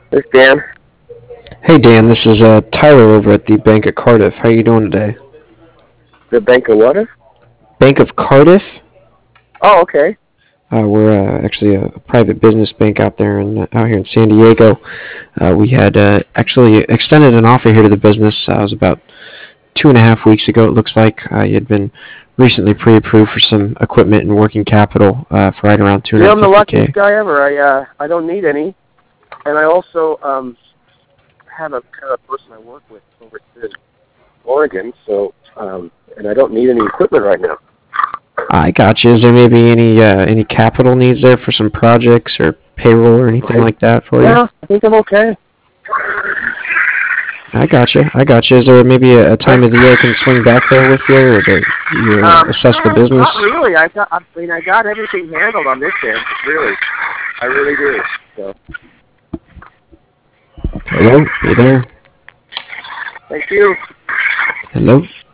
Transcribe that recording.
This Dan. Hey Dan, this is Tyler over at the Bank of Cardiff. How you doing today? The Bank of Water? Bank of Cardiff? Oh, okay. We're actually a private business bank out here in San Diego. We had actually extended an offer here to the business. It was about 2.5 weeks ago. It looks like you had been recently pre-approved for some equipment and working capital for right around You know, I'm the 250K. luckiest guy ever. I don't need any, and I also have a kind of person I work with over in Oregon. So and I don't need any equipment right now. I got you. Is there maybe any capital needs there for some projects or payroll or anything Right? like that for you? Yeah, I think I'm okay. I gotcha. I gotcha. Is there maybe a time of the year I can swing back there with you, or that you assess the Not business? really. I got everything handled on this end. Really, I really do. So, Hello, you there? thank you. Hello.